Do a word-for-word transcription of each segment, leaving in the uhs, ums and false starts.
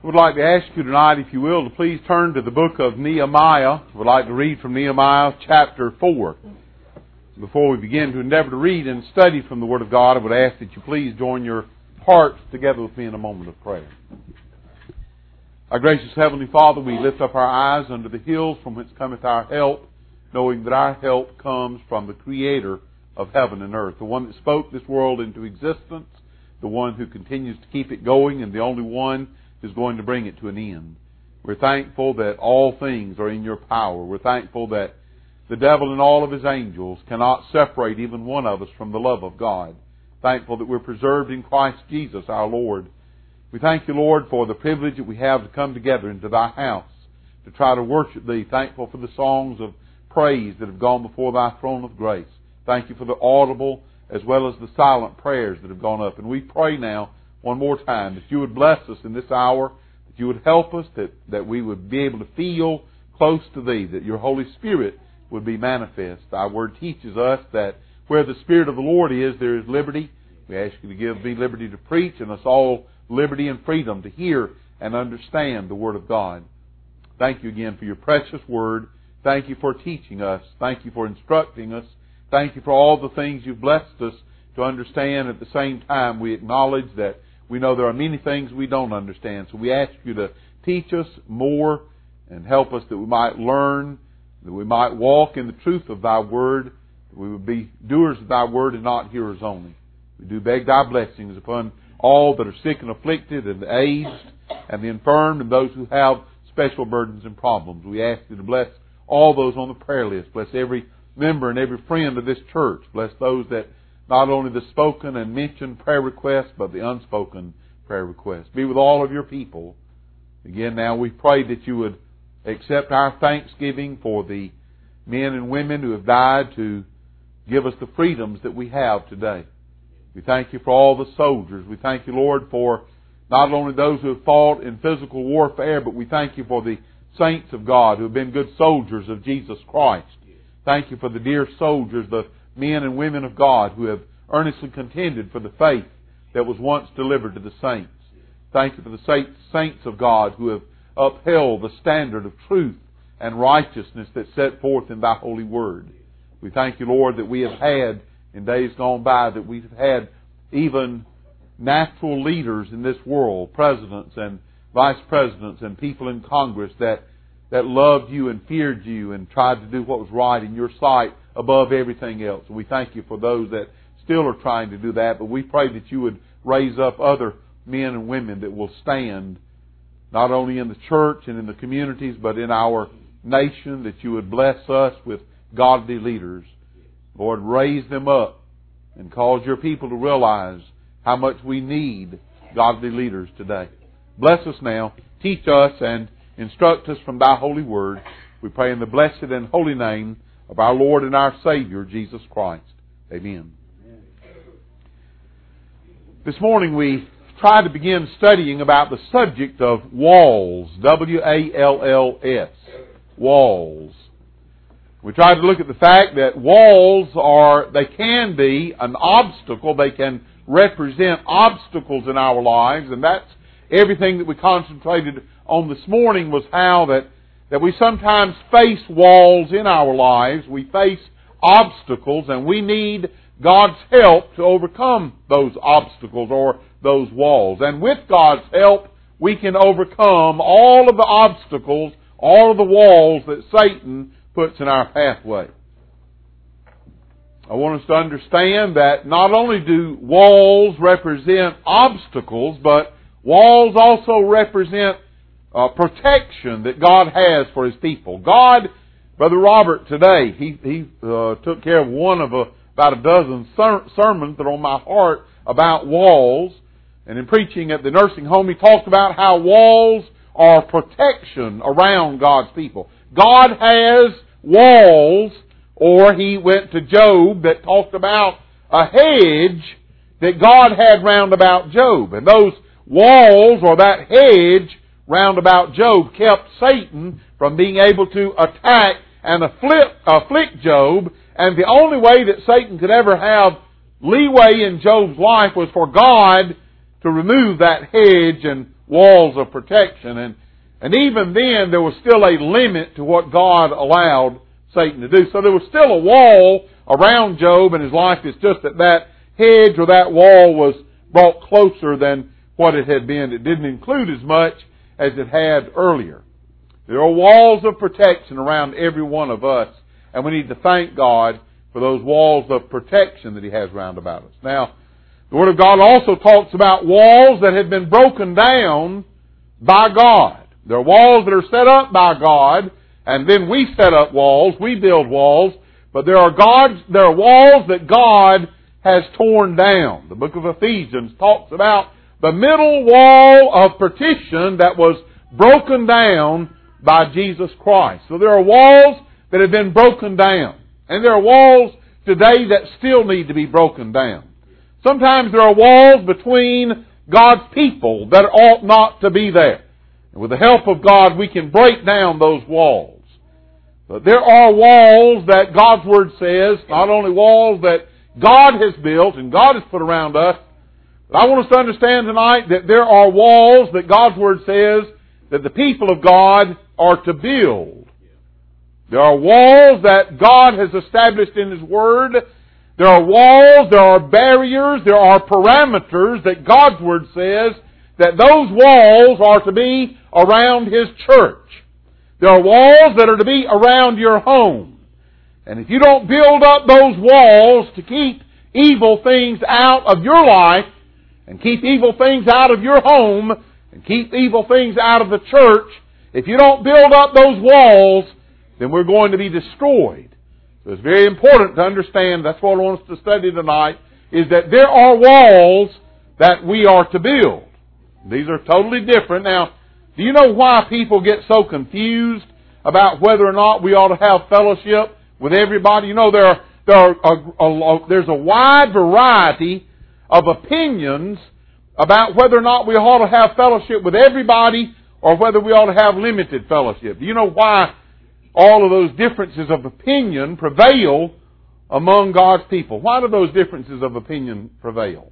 I would like to ask you tonight, if you will, to please turn to the book of Nehemiah. I would like to read from Nehemiah chapter four. Before we begin to endeavor to read and study from the Word of God, I would ask that you please join your hearts together with me in a moment of prayer. Our gracious Heavenly Father, we lift up our eyes unto the hills from whence cometh our help, knowing that our help comes from the Creator of heaven and earth, the one that spoke this world into existence, the one who continues to keep it going, and the only one is going to bring it to an end. We're thankful that all things are in your power. We're thankful that the devil and all of his angels cannot separate even one of us from the love of God. Thankful that we're preserved in Christ Jesus our Lord. We thank you, Lord, for the privilege that we have to come together into thy house to try to worship thee. Thankful for the songs of praise that have gone before thy throne of grace. Thank you for the audible as well as the silent prayers that have gone up. And we pray now one more time that you would bless us in this hour, that you would help us, that, that we would be able to feel close to thee, that your Holy Spirit would be manifest. Thy word teaches us that where the Spirit of the Lord is, there is liberty. We ask you to give me liberty to preach and us all liberty and freedom to hear and understand the Word of God. Thank you again for your precious Word. Thank you for teaching us. Thank you for instructing us. Thank you for all the things you've blessed us to understand. At the same time, we acknowledge that we know there are many things we don't understand. So we ask you to teach us more and help us that we might learn, that we might walk in the truth of thy word, that we would be doers of thy word and not hearers only. We do beg thy blessings upon all that are sick and afflicted and the aged and the infirm and those who have special burdens and problems. We ask you to bless all those on the prayer list. Bless every member and every friend of this church. Bless those that not only the spoken and mentioned prayer requests, but the unspoken prayer requests. Be with all of your people. Again, now we pray that you would accept our thanksgiving for the men and women who have died to give us the freedoms that we have today. We thank you for all the soldiers. We thank you, Lord, for not only those who have fought in physical warfare, but we thank you for the saints of God who have been good soldiers of Jesus Christ. Thank you for the dear soldiers, the men and women of God who have earnestly contended for the faith that was once delivered to the saints. Thank you for the saints of God who have upheld the standard of truth and righteousness that's set forth in thy holy word. We thank you, Lord, that we have had in days gone by, that we've had even natural leaders in this world, presidents and vice presidents and people in Congress that that loved you and feared you and tried to do what was right in your sight above everything else. We thank you for those that still are trying to do that, but we pray that you would raise up other men and women that will stand not only in the church and in the communities, but in our nation, that you would bless us with godly leaders. Lord, raise them up and cause your people to realize how much we need godly leaders today. Bless us now, teach us, and instruct us from thy holy word. We pray in the blessed and holy name of our Lord and our Savior, Jesus Christ. Amen. This morning we try to begin studying about the subject of walls. W A L L S. Walls. We try to look at the fact that walls are, they can be an obstacle. They can represent obstacles in our lives, and that's everything that we concentrated on this morning, was how that, that we sometimes face walls in our lives. We face obstacles, and we need God's help to overcome those obstacles or those walls. And with God's help, we can overcome all of the obstacles, all of the walls that Satan puts in our pathway. I want us to understand that not only do walls represent obstacles, but walls also represent uh, protection that God has for His people. God, Brother Robert today, he, he uh, took care of one of a, about a dozen ser- sermons that are on my heart about walls. And in preaching at the nursing home, he talked about how walls are protection around God's people. God has walls, or he went to Job that talked about a hedge that God had round about Job. And those walls, or that hedge round about Job, kept Satan from being able to attack and afflict, afflict Job. And the only way that Satan could ever have leeway in Job's life was for God to remove that hedge and walls of protection. And, and even then, there was still a limit to what God allowed Satan to do. So there was still a wall around Job and his life. It's just that that hedge or that wall was brought closer than what it had been. It didn't include as much as it had earlier. There are walls of protection around every one of us, and we need to thank God for those walls of protection that He has round about us. Now, the Word of God also talks about walls that have been broken down by God. There are walls that are set up by God, and then we set up walls, we build walls, but there are God's, there are walls that God has torn down. The book of Ephesians talks about the middle wall of partition that was broken down by Jesus Christ. So there are walls that have been broken down. And there are walls today that still need to be broken down. Sometimes there are walls between God's people that ought not to be there. And with the help of God, we can break down those walls. But there are walls that God's Word says, not only walls that God has built and God has put around us, but I want us to understand tonight that there are walls that God's Word says that the people of God are to build. There are walls that God has established in His Word. There are walls, there are barriers, there are parameters that God's Word says that those walls are to be around His church. There are walls that are to be around your home. And if you don't build up those walls to keep evil things out of your life, and keep evil things out of your home, and keep evil things out of the church, if you don't build up those walls, then we're going to be destroyed. So it's very important to understand, that's what I want us to study tonight, is that there are walls that we are to build. These are totally different. Now, do you know why people get so confused about whether or not we ought to have fellowship with everybody? You know, there are, there are a, a, there's a wide variety of opinions about whether or not we ought to have fellowship with everybody or whether we ought to have limited fellowship. Do you know why all of those differences of opinion prevail among God's people? Why do those differences of opinion prevail?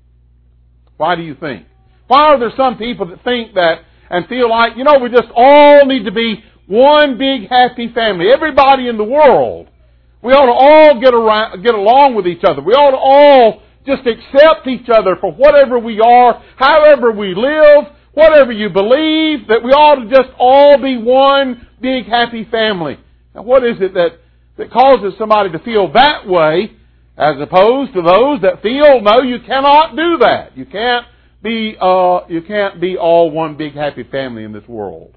Why do you think? Why are there some people that think that and feel like, you know, we just all need to be one big happy family. Everybody in the world, we ought to all get around, get along with each other. We ought to all just accept each other for whatever we are, however we live, whatever you believe, that we ought to just all be one big happy family. Now what is it that, that causes somebody to feel that way as opposed to those that feel, no, you cannot do that. You can't be, uh, you can't be all one big happy family in this world.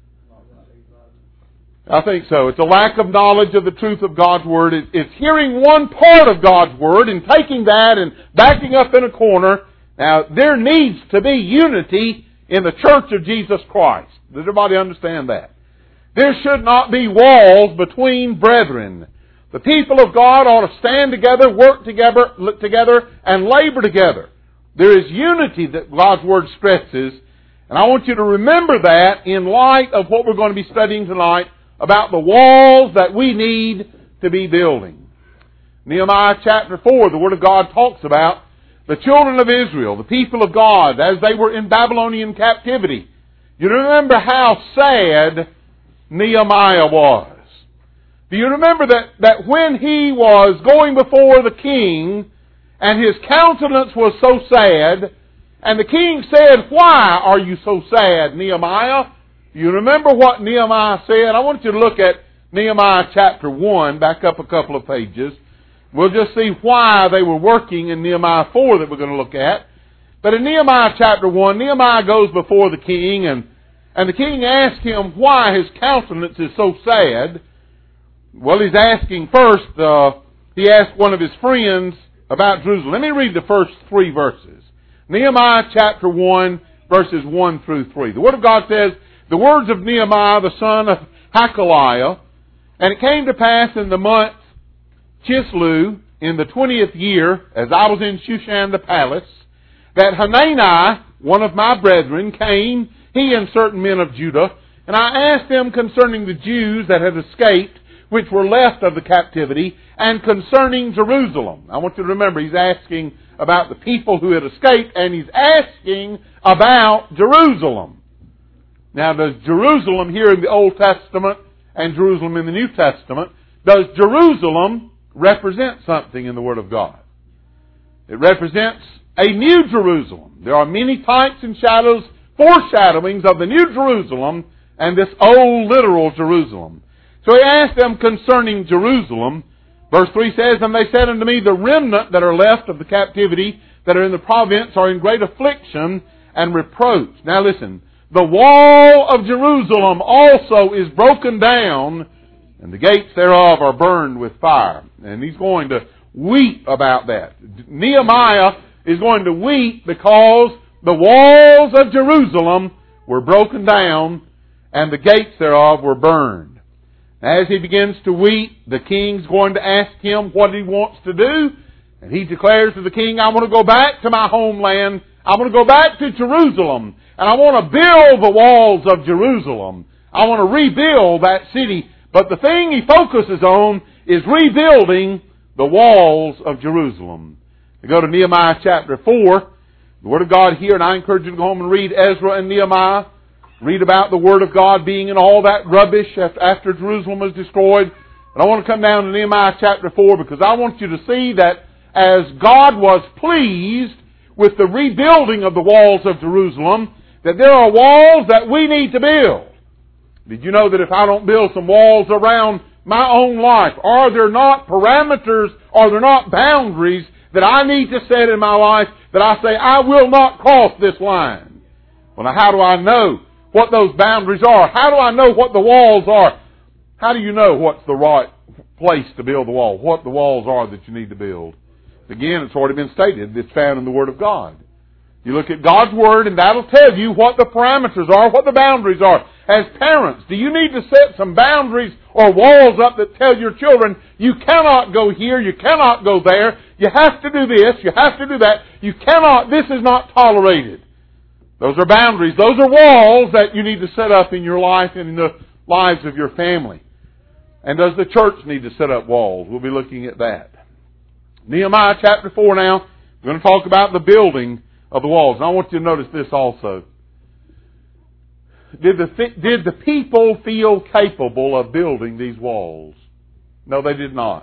I think so. It's a lack of knowledge of the truth of God's Word. It's hearing one part of God's Word and taking that and backing up in a corner. Now, there needs to be unity in the Church of Jesus Christ. Does everybody understand that? There should not be walls between brethren. The people of God ought to stand together, work together, together, and labor together. There is unity that God's Word stresses, and I want you to remember that in light of what we're going to be studying tonight about the walls that we need to be building. Nehemiah chapter four, the Word of God talks about the children of Israel, the people of God, as they were in Babylonian captivity. You remember how sad Nehemiah was. Do you remember that, that when he was going before the king, and his countenance was so sad, and the king said, "Why are you so sad, Nehemiah?" You remember what Nehemiah said? I want you to look at Nehemiah chapter one, back up a couple of pages. We'll just see why they were working in Nehemiah four that we're going to look at. But in Nehemiah chapter one, Nehemiah goes before the king, and, and the king asks him why his countenance is so sad. Well, he's asking first, uh, he asked one of his friends about Jerusalem. Let me read the first three verses. Nehemiah chapter one, verses one through three. The Word of God says, "The words of Nehemiah, the son of Hakaliah, and it came to pass in the month Chislew, in the twentieth year, as I was in Shushan the palace, that Hanani, one of my brethren, came, he and certain men of Judah, and I asked them concerning the Jews that had escaped, which were left of the captivity, and concerning Jerusalem." I want you to remember, he's asking about the people who had escaped, and he's asking about Jerusalem. Now, does Jerusalem here in the Old Testament and Jerusalem in the New Testament, does Jerusalem represent something in the Word of God? It represents a new Jerusalem. There are many types and shadows, foreshadowings of the new Jerusalem and this old literal Jerusalem. So he asked them concerning Jerusalem. Verse three says, "And they said unto me, the remnant that are left of the captivity that are in the province are in great affliction and reproach." Now listen, the wall of Jerusalem also is broken down, and the gates thereof are burned with fire. And he's going to weep about that. Nehemiah is going to weep because the walls of Jerusalem were broken down and the gates thereof were burned. As he begins to weep, the king's going to ask him what he wants to do. And he declares to the king, "I want to go back to my homeland. I want to go back to Jerusalem. And I want to build the walls of Jerusalem. I want to rebuild that city." But the thing he focuses on is rebuilding the walls of Jerusalem. We go to Nehemiah chapter four. The Word of God here, and I encourage you to go home and read Ezra and Nehemiah. Read about the Word of God being in all that rubbish after Jerusalem was destroyed. And I want to come down to Nehemiah chapter four because I want you to see that as God was pleased with the rebuilding of the walls of Jerusalem, that there are walls that we need to build. Did you know that if I don't build some walls around my own life, are there not parameters, are there not boundaries that I need to set in my life that I say, I will not cross this line? Well, now how do I know what those boundaries are? How do I know what the walls are? How do you know what's the right place to build the wall? What the walls are that you need to build? Again, it's already been stated. It's found in the Word of God. You look at God's Word and that'll tell you what the parameters are, what the boundaries are. As parents, do you need to set some boundaries or walls up that tell your children, you cannot go here, you cannot go there, you have to do this, you have to do that, you cannot, this is not tolerated. Those are boundaries. Those are walls that you need to set up in your life and in the lives of your family. And does the church need to set up walls? We'll be looking at that. Nehemiah chapter four now. We're going to talk about the building of the walls. And I want you to notice this also. Did the, did the people feel capable of building these walls? No, they did not.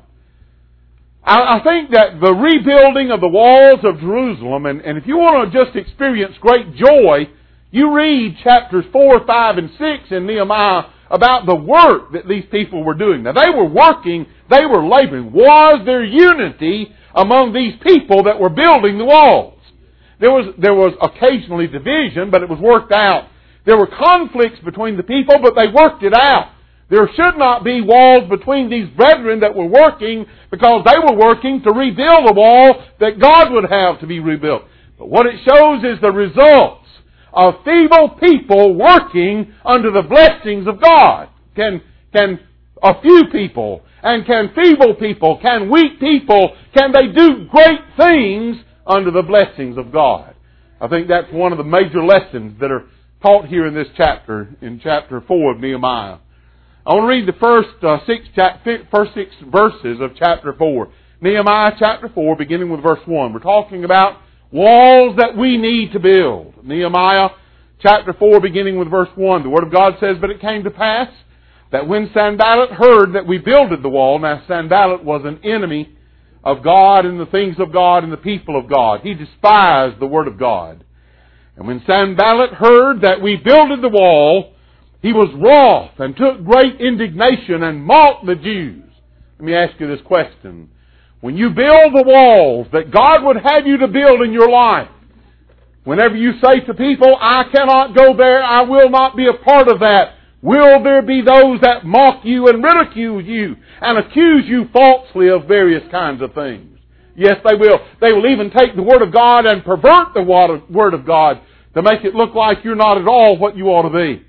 I, I think that the rebuilding of the walls of Jerusalem, and, and if you want to just experience great joy, you read chapters four, five, and six in Nehemiah about the work that these people were doing. Now, they were working, they were laboring. Was there unity among these people that were building the walls? There was, there was occasionally division, but it was worked out. There were conflicts between the people, but they worked it out. There should not be walls between these brethren that were working because they were working to rebuild a wall that God would have to be rebuilt. But what it shows is the results of feeble people working under the blessings of God. Can, can a few people, and can feeble people, can weak people, can they do great things under the blessings of God? I think that's one of the major lessons that are taught here in this chapter, in chapter four of Nehemiah. I want to read the first uh, six, cha- first six verses of chapter four. Nehemiah chapter four, beginning with verse one. We're talking about walls that we need to build. Nehemiah chapter four, beginning with verse one. The Word of God says, "But it came to pass that when Sanballat heard that we builded the wall," now Sanballat was an enemy of God and the things of God and the people of God. He despised the Word of God. "And when Sanballat heard that we builded the wall, he was wroth and took great indignation and mocked the Jews." Let me ask you this question. When you build the walls that God would have you to build in your life, whenever you say to people, "I cannot go there, I will not be a part of that," will there be those that mock you and ridicule you and accuse you falsely of various kinds of things? Yes, they will. They will even take the Word of God and pervert the Word of God to make it look like you're not at all what you ought to be.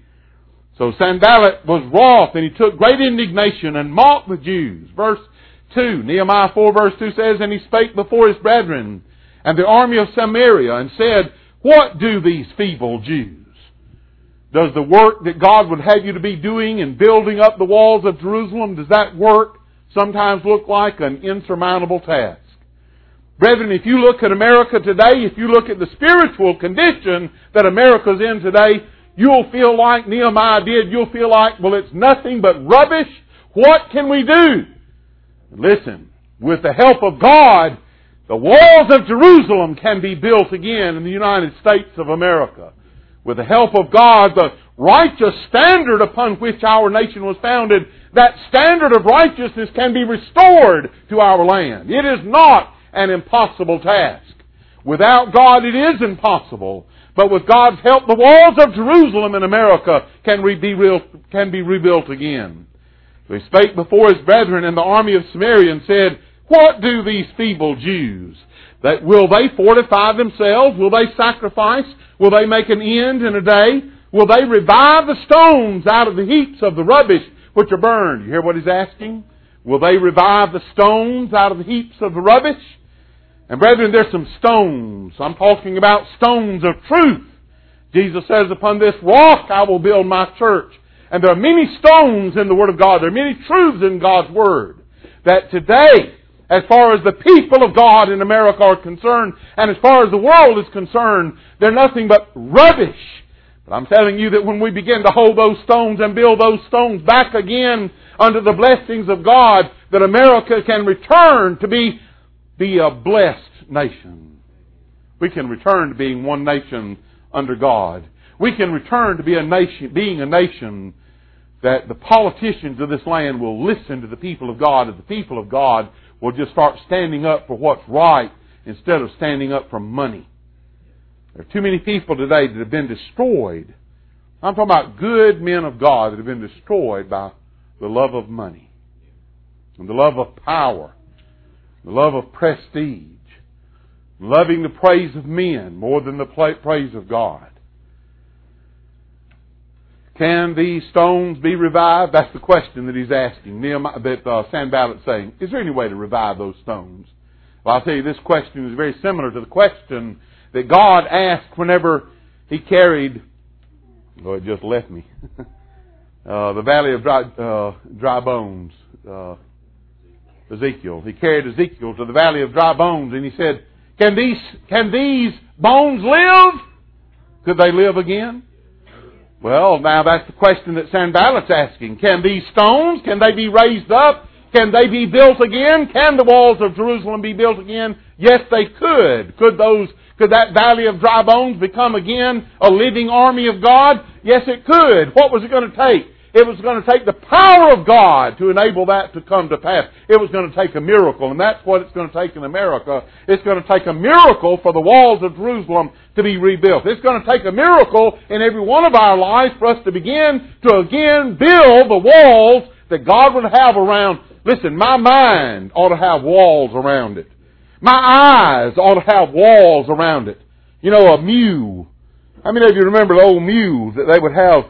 So Sanballat was wroth, and he took great indignation and mocked the Jews. Verse two, Nehemiah four verse two says, "And he spake before his brethren and the army of Samaria, and said, What do these feeble Jews? Does the work that God would have you to be doing in building up the walls of Jerusalem, does that work sometimes look like an insurmountable task? Brethren, if you look at America today, if you look at the spiritual condition that America's in today, you'll feel like Nehemiah did. You'll feel like, well, it's nothing but rubbish. What can we do? Listen, with the help of God, the walls of Jerusalem can be built again in the United States of America. With the help of God, the righteous standard upon which our nation was founded, that standard of righteousness can be restored to our land. It is not an impossible task. Without God, it is impossible. But with God's help, the walls of Jerusalem in America can be, real, can be rebuilt again. So he spake before his brethren in the army of Samaria and said, what do these feeble Jews? That will they fortify themselves? Will they sacrifice? Will they make an end in a day? Will they revive the stones out of the heaps of the rubbish which are burned? You hear what he's asking? Will they revive the stones out of the heaps of the rubbish? And brethren, there's some stones. I'm talking about stones of truth. Jesus says, upon this rock I will build my church. And there are many stones in the Word of God. There are many truths in God's Word. That today, as far as the people of God in America are concerned, and as far as the world is concerned, they're nothing but rubbish. But I'm telling you that when we begin to hold those stones and build those stones back again under the blessings of God, that America can return to be, be a blessed nation. We can return to being one nation under God. We can return to be a nation, being a nation that the politicians of this land will listen to the people of God, and the people of God will just start standing up for what's right instead of standing up for money. There are too many people today that have been destroyed. I'm talking about good men of God that have been destroyed by the love of money, and the love of power, the love of prestige, loving the praise of men more than the praise of God. Can these stones be revived? That's the question that he's asking. Nehemiah, that uh, Sanballat's saying, is there any way to revive those stones? Well, I'll tell you, this question is very similar to the question that God asked whenever He carried, oh, it just left me, uh, the valley of dry, uh, dry bones, uh, Ezekiel. He carried Ezekiel to the valley of dry bones, and He said, can these, can these bones live? Could they live again? Well, now that's the question that Sanballat's asking. Can these stones, can they be raised up? Can they be built again? Can the walls of Jerusalem be built again? Yes, they could. Could those, could that valley of dry bones become again a living army of God? Yes, it could. What was it going to take? It was going to take the power of God to enable that to come to pass. It was going to take a miracle, and that's what it's going to take in America. It's going to take a miracle for the walls of Jerusalem to be rebuilt. It's going to take a miracle in every one of our lives for us to begin to again build the walls that God would have around. Listen, my mind ought to have walls around it. My eyes ought to have walls around it. You know, a mew. How many of you remember the old mews that they would have?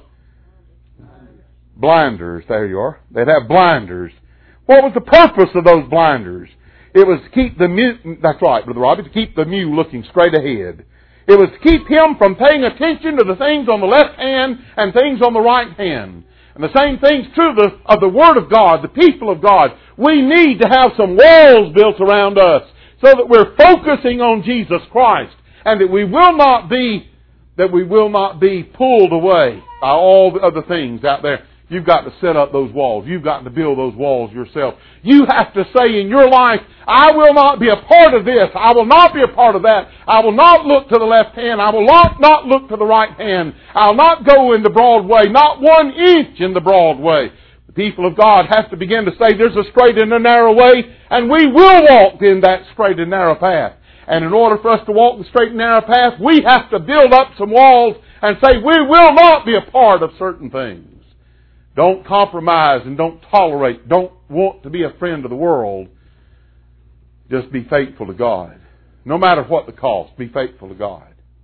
Blinders, there you are. They'd have blinders. What was the purpose of those blinders? It was to keep the mew, that's right, Brother Robbie, to keep the mew looking straight ahead. It was to keep him from paying attention to the things on the left hand and things on the right hand. And the same thing's true of the, of the Word of God, the people of God. We need to have some walls built around us so that we're focusing on Jesus Christ, and that we will not be, that we will not be pulled away by all the other things out there. You've got to set up those walls. You've got to build those walls yourself. You have to say in your life, I will not be a part of this. I will not be a part of that. I will not look to the left hand. I will not, not look to the right hand. I'll not go in the broad way, not one inch in the broad way. The people of God have to begin to say there's a straight and a narrow way, and we will walk in that straight and narrow path. And in order for us to walk the straight and narrow path, we have to build up some walls and say we will not be a part of certain things. Don't compromise and don't tolerate. Don't want to be a friend of the world. Just be faithful to God. No matter what the cost, be faithful to God.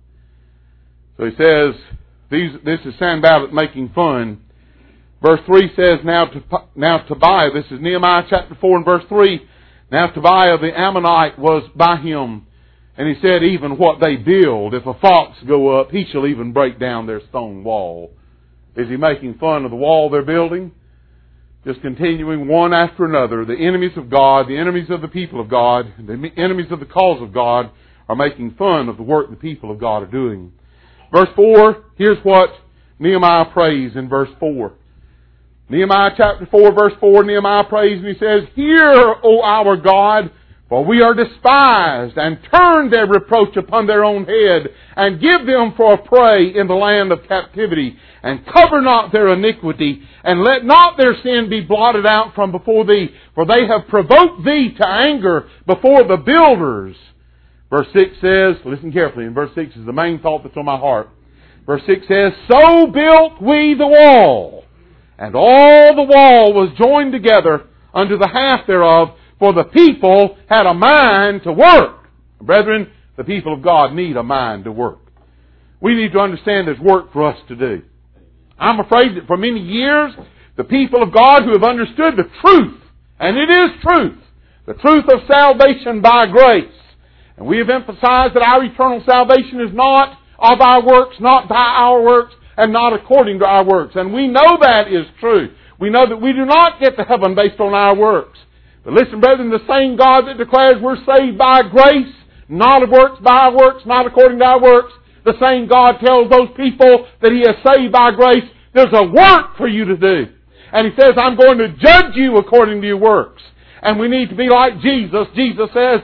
So he says, these, this is Sanballat making fun. Verse three says, now, to, now Tobiah, this is Nehemiah chapter four and verse three, now Tobiah the Ammonite was by him, and he said, even what they build, if a fox go up, he shall even break down their stone wall. Is he making fun of the wall they're building? just continuing one after another. The enemies of God, the enemies of the people of God, the enemies of the cause of God are making fun of the work the people of God are doing. Verse four, here's what Nehemiah prays in verse four. Nehemiah chapter four, verse four, Nehemiah prays and he says, Hear, O our God, for we are despised, and turn their reproach upon their own head, and give them for a prey in the land of captivity, and cover not their iniquity, and let not their sin be blotted out from before thee, for they have provoked thee to anger before the builders. Verse six says, listen carefully, and verse six is the main thought that's on my heart. Verse six says, So built we the wall, and all the wall was joined together unto the half thereof, for the people had a mind to work. Brethren, the people of God need a mind to work. We need to understand there's work for us to do. I'm afraid that for many years, the people of God who have understood the truth, and it is truth, the truth of salvation by grace, and we have emphasized that our eternal salvation is not of our works, not by our works, and not according to our works. And we know that is true. We know that we do not get to heaven based on our works. But listen, brethren, the same God that declares we're saved by grace, not of works, by our works, not according to our works, the same God tells those people that He has saved by grace, there's a work for you to do. And He says, I'm going to judge you according to your works. And we need to be like Jesus. Jesus says,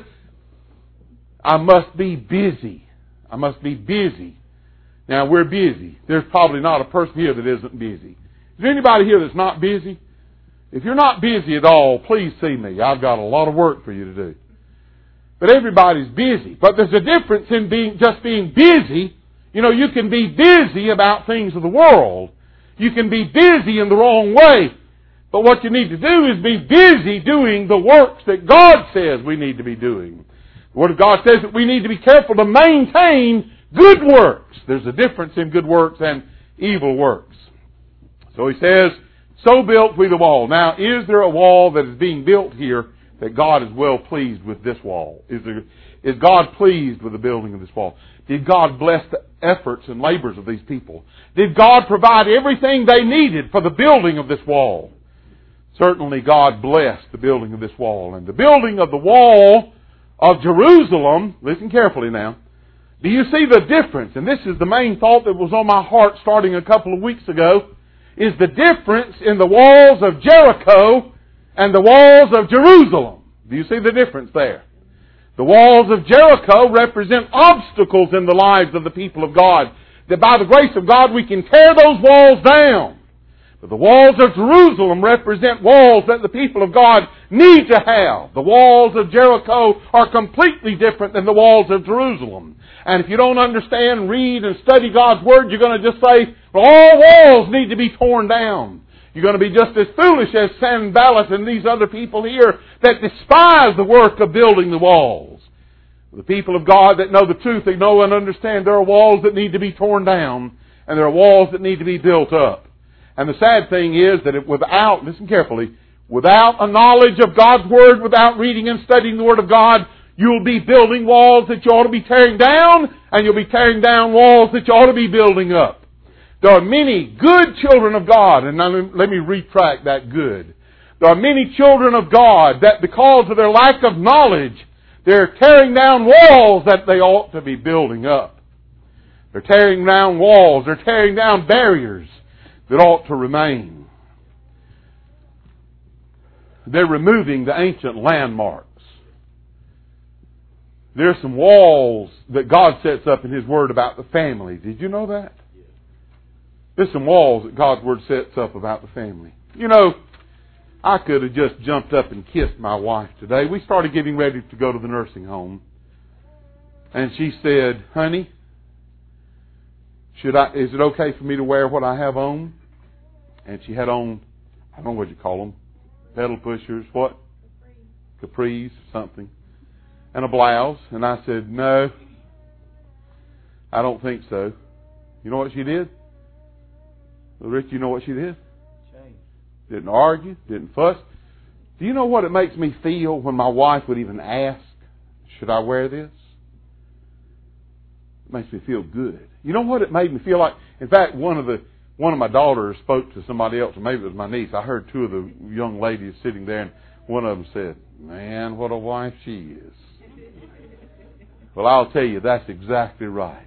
I must be busy. I must be busy. Now, we're busy. There's probably not a person here that isn't busy. Is there anybody here that's not busy? If you're not busy at all, please see me. I've got a lot of work for you to do. But everybody's busy. But there's a difference in being just being busy. You know, you can be busy about things of the world. You can be busy in the wrong way. But what you need to do is be busy doing the works that God says we need to be doing. The Word of God says that we need to be careful to maintain good works. There's a difference in good works and evil works. So he says, So built we the wall. Now, is there a wall that is being built here that God is well pleased with this wall? Is there, is God pleased with the building of this wall? Did God bless the efforts and labors of these people? Did God provide everything they needed for the building of this wall? Certainly God blessed the building of this wall. And the building of the wall of Jerusalem, listen carefully now, do you see the difference? And this is the main thought that was on my heart starting a couple of weeks ago, is the difference in the walls of Jericho and the walls of Jerusalem. Do you see the difference there? The walls of Jericho represent obstacles in the lives of the people of God, that by the grace of God we can tear those walls down. But the walls of Jerusalem represent walls that the people of God need to have. The walls of Jericho are completely different than the walls of Jerusalem. And if you don't understand, read, and study God's Word, you're going to just say, well, all walls need to be torn down. You're going to be just as foolish as Sanballat and these other people here that despise the work of building the walls. The people of God that know the truth, they know and understand there are walls that need to be torn down, and there are walls that need to be built up. And the sad thing is that it, without, listen carefully, without a knowledge of God's Word, without reading and studying the Word of God, you'll be building walls that you ought to be tearing down, and you'll be tearing down walls that you ought to be building up. There are many good children of God, and now let me retract that good. There are many children of God that because of their lack of knowledge, they're tearing down walls that they ought to be building up. They're tearing down walls, they're tearing down barriers that ought to remain. They're removing the ancient landmarks. There's some walls that God sets up in His Word about the family. Did you know that? There's some walls that God's Word sets up about the family. You know, I could have just jumped up and kissed my wife today. We started getting ready to go to the nursing home. And she said, honey, should I, is it okay for me to wear what I have on? And she had on, I don't know what you call them, pedal pushers, what? Capris, something. And a blouse. And I said, no, I don't think so. You know what she did? Well, Rich, you know what she did? Change. Didn't argue, didn't fuss. Do you know what it makes me feel when my wife would even ask, should I wear this? It makes me feel good. You know what it made me feel like? In fact, one of the one of my daughters spoke to somebody else, or maybe it was my niece. I heard two of the young ladies sitting there, and one of them said, "Man, what a wife she is." Well, I'll tell you, that's exactly right.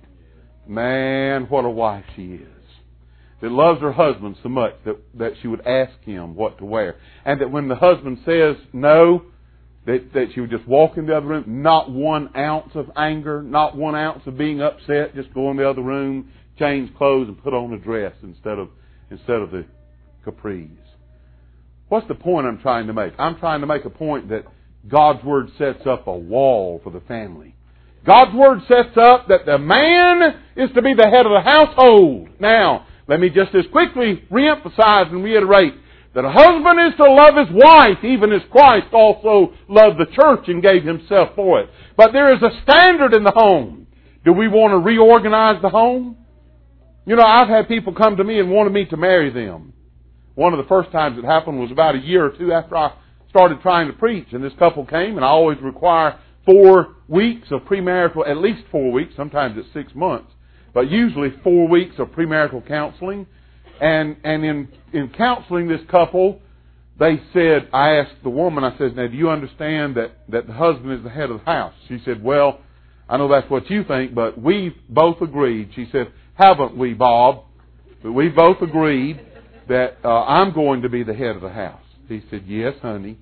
Man, what a wife she is. That loves her husband so much that, that she would ask him what to wear. And that when the husband says no, that, that she would just walk in the other room, not one ounce of anger, not one ounce of being upset, just go in the other room, change clothes, and put on a dress instead of instead of the capris. What's the point I'm trying to make? I'm trying to make a point that God's Word sets up a wall for the family. God's Word sets up that the man is to be the head of the household. Now, let me just as quickly reemphasize and reiterate that a husband is to love his wife, even as Christ also loved the church and gave himself for it. But there is a standard in the home. Do we want to reorganize the home? You know, I've had people come to me and wanted me to marry them. One of the first times it happened was about a year or two after I started trying to preach. And this couple came, and I always require four weeks of premarital, at least four weeks, sometimes it's six months, but usually four weeks of premarital counseling. And and in, in counseling this couple, they said, I asked the woman, I said, now do you understand that, that the husband is the head of the house? She said, well, I know that's what you think, but we've both agreed. She said, haven't we, Bob? But we both agreed that uh, I'm going to be the head of the house. He said, yes, honey.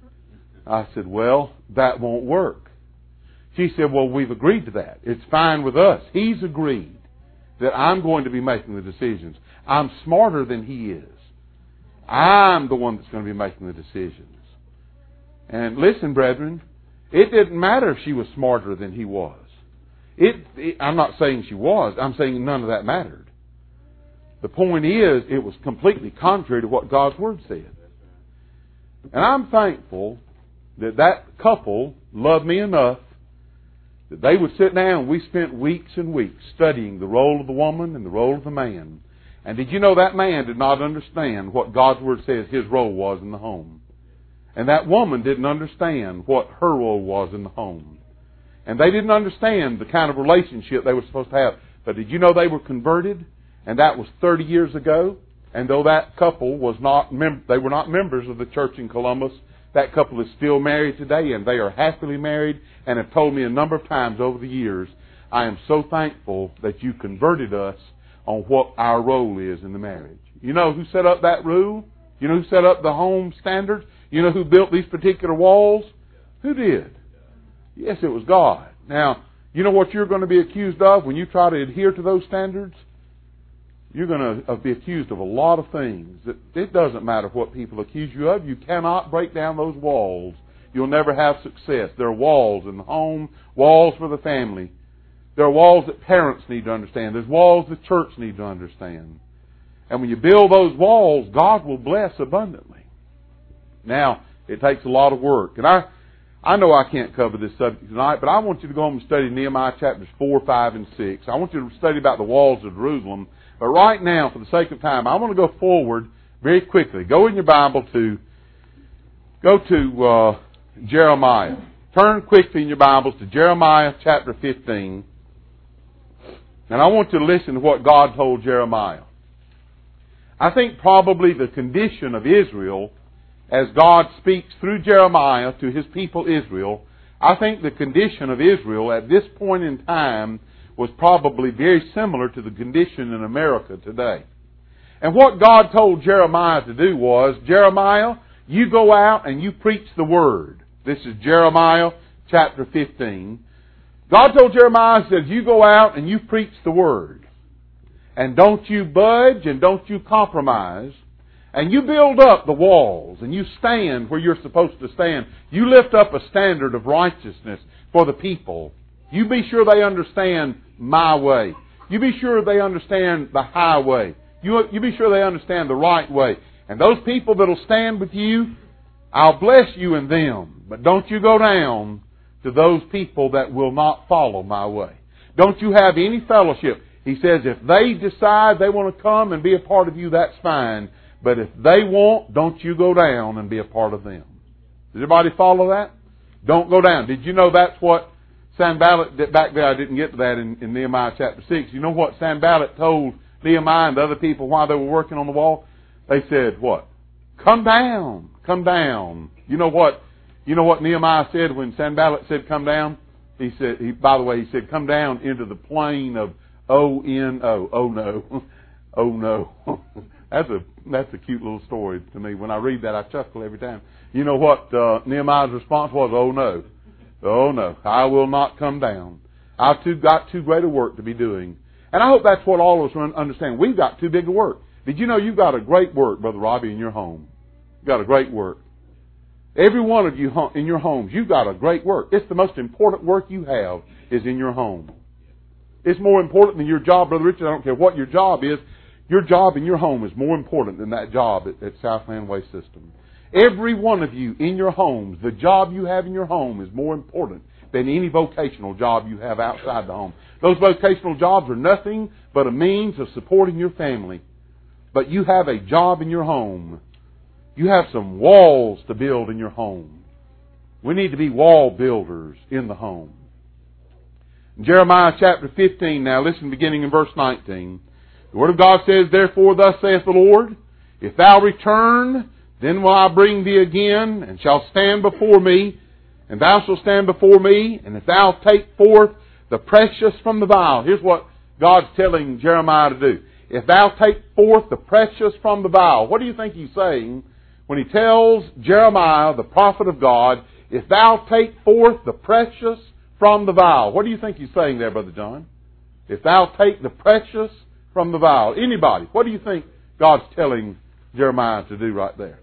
I said, well, that won't work. She said, well, we've agreed to that. It's fine with us. He's agreed that I'm going to be making the decisions. I'm smarter than he is. I'm the one that's going to be making the decisions. And listen, brethren, it didn't matter if she was smarter than he was. It, it, I'm not saying she was. I'm saying none of that mattered. The point is, it was completely contrary to what God's Word said. And I'm thankful that that couple loved me enough that they would sit down, and we spent weeks and weeks studying the role of the woman and the role of the man. And did you know that man did not understand what God's Word says his role was in the home? And that woman didn't understand what her role was in the home. And they didn't understand the kind of relationship they were supposed to have. But did you know they were converted? And that was thirty years ago. And though that couple was not, mem- they were not members of the church in Columbus, that couple is still married today, and they are happily married, and have told me a number of times over the years, I am so thankful that you converted us on what our role is in the marriage. You know who set up that rule? You know who set up the home standards? You know who built these particular walls? Who did? Yes, it was God. Now, you know what you're going to be accused of when you try to adhere to those standards? You're going to be accused of a lot of things. It doesn't matter what people accuse you of. You cannot break down those walls. You'll never have success. There are walls in the home, walls for the family. There are walls that parents need to understand. There's walls the church need to understand. And when you build those walls, God will bless abundantly. Now, it takes a lot of work. And I, I know I can't cover this subject tonight, but I want you to go home and study Nehemiah chapters four, five, and six. I want you to study about the walls of Jerusalem. But right now, for the sake of time, I want to go forward very quickly. Go in your Bible to, go to uh, Jeremiah. Turn quickly in your Bibles to Jeremiah chapter fifteen. And I want you to listen to what God told Jeremiah. I think probably the condition of Israel, as God speaks through Jeremiah to His people Israel, I think the condition of Israel at this point in time was probably very similar to the condition in America today. And what God told Jeremiah to do was, Jeremiah, you go out and you preach the Word. This is Jeremiah chapter fifteen. God told Jeremiah, he says, you go out and you preach the Word. And don't you budge and don't you compromise. And you build up the walls and you stand where you're supposed to stand. You lift up a standard of righteousness for the people. You be sure they understand my way. You be sure they understand the highway. You, you be sure they understand the right way. And those people that will stand with you, I'll bless you in them. But don't you go down to those people that will not follow my way. Don't you have any fellowship. He says if they decide they want to come and be a part of you, that's fine. But if they won't, don't you go down and be a part of them. Does everybody follow that? Don't go down. Did you know that's what Sanballat, back there I didn't get to that in, in Nehemiah chapter six. You know what Sanballat told Nehemiah and the other people while they were working on the wall? They said, what? Come down, come down. You know what? You know what Nehemiah said when Sanballat said, come down? He said, he, by the way, he said, come down into the plain of O N O. Oh no. Oh no. That's a, that's a cute little story to me. When I read that, I chuckle every time. You know what uh, Nehemiah's response was? Oh no. Oh no. I will not come down. I've too, got too great a work to be doing. And I hope that's what all of us understand. We've got too big a work. Did you know you've got a great work, Brother Robbie, in your home? You've got a great work. Every one of you in your homes, you've got a great work. It's the most important work you have is in your home. It's more important than your job, Brother Richard. I don't care what your job is. Your job in your home is more important than that job at, at Southland Waste System. Every one of you in your homes, the job you have in your home is more important than any vocational job you have outside the home. Those vocational jobs are nothing but a means of supporting your family. But you have a job in your home. You have some walls to build in your home. We need to be wall builders in the home. In Jeremiah chapter fifteen, now listen, beginning in verse nineteen. The Word of God says, therefore thus saith the Lord, if thou return, then will I bring thee again, and shall stand before me, and thou shalt stand before me, and if thou take forth the precious from the vial. Here's what God's telling Jeremiah to do. If thou take forth the precious from the vial. What do you think he's saying when he tells Jeremiah, the prophet of God, if thou take forth the precious from the vial? What do you think he's saying there, Brother John? If thou take the precious from the vial. Anybody, what do you think God's telling Jeremiah to do right there?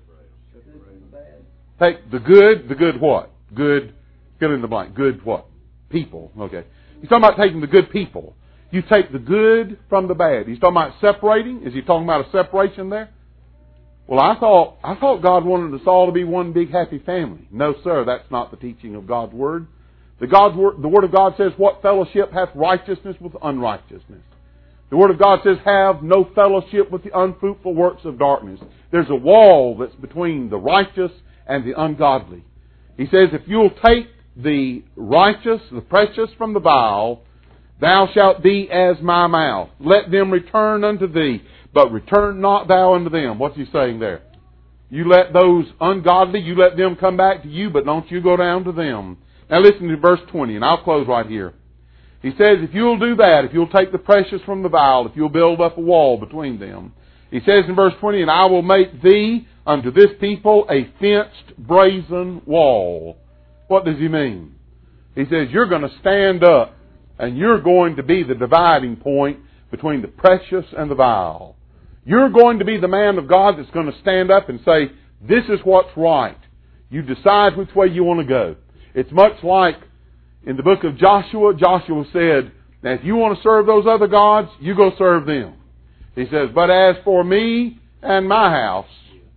Take the good, the good what? Good, fill in the blank. Good what? People. Okay. He's talking about taking the good people. You take the good from the bad. He's talking about separating. Is he talking about a separation there? Well, I thought I thought God wanted us all to be one big happy family. No, sir, that's not the teaching of God's Word. The God's Word, the Word of God says, what fellowship hath righteousness with unrighteousness? The Word of God says, have no fellowship with the unfruitful works of darkness. There's a wall that's between the righteous and the ungodly. He says, if you'll take the righteous, the precious from the vial, thou shalt be as my mouth. Let them return unto thee, but return not thou unto them. What's he saying there? You let those ungodly, you let them come back to you, but don't you go down to them. Now listen to verse twenty, and I'll close right here. He says, if you'll do that, if you'll take the precious from the vial, if you'll build up a wall between them. He says in verse twenty, and I will make thee unto this people a fenced brazen wall. What does he mean? He says, you're going to stand up, and you're going to be the dividing point between the precious and the vial. You're going to be the man of God that's going to stand up and say, this is what's right. You decide which way you want to go. It's much like in the book of Joshua. Joshua said, now if you want to serve those other gods, you go serve them. He says, but as for me and my house,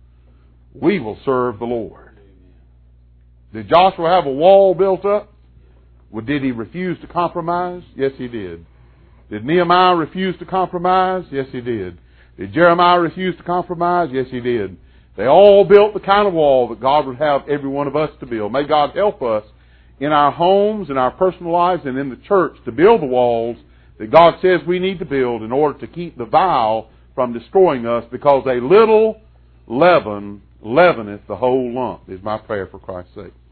we will serve the Lord. Did Joshua have a wall built up? Well, did he refuse to compromise? Yes, he did. Did Nehemiah refuse to compromise? Yes, he did. Did Jeremiah refuse to compromise? Yes, he did. They all built the kind of wall that God would have every one of us to build. May God help us in our homes, in our personal lives, and in the church to build the walls that God says we need to build in order to keep the vial from destroying us, because a little leaven leaveneth the whole lump, is my prayer for Christ's sake.